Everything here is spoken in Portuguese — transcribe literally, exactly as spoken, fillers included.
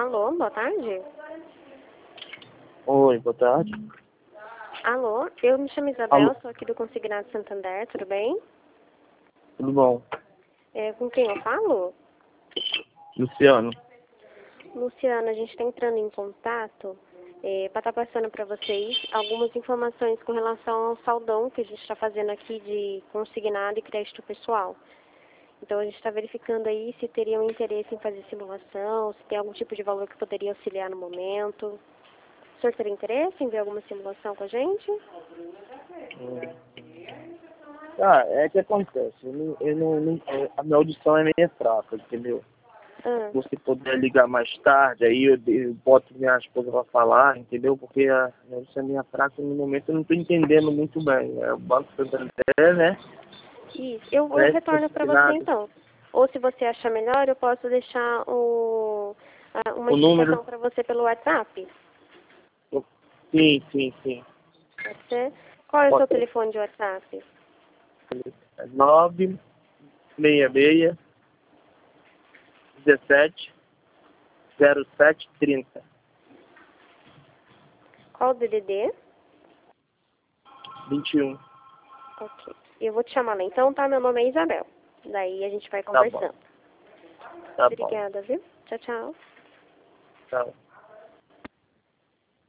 Alô, boa tarde. Oi, boa tarde. Alô, eu me chamo Isabel, Alô. sou aqui do Consignado Santander, tudo bem? Tudo bom? É, com quem eu falo? Luciano. Luciana, a gente está entrando em contato é, para estar passando para vocês algumas informações com relação ao saldão que a gente está fazendo aqui de consignado e crédito pessoal. Então a gente está verificando aí se teriam interesse em fazer simulação, se tem algum tipo de valor que poderia auxiliar no momento. O senhor teria interesse em ver alguma simulação com a gente? Hum. Ah, é que acontece. Eu não, eu não, não- a minha audição é meio fraca, entendeu? Ah, Se você puder ligar mais tarde, aí eu, eu boto minha esposa pra falar, entendeu? Porque a minha audição é meio fraca no momento, eu não estou entendendo muito bem. É o Banco Santander, né? isso. Eu, eu Crédito retorno para você consignado. então. Ou se você achar melhor, eu posso deixar o, a- uma O número? indicação para você pelo WhatsApp. Sim, sim, sim. Pode ser? Qual é o seu Pode ser. telefone de WhatsApp? nove seis seis, dezessete, zero sete, trinta. Qual o D D D? vinte e um. Ok. Eu vou te chamar lá então, tá? Meu nome é Isabel. Daí a gente vai Tá bom. conversando. Tá bom. Obrigada, viu? Tchau, tchau. Tchau.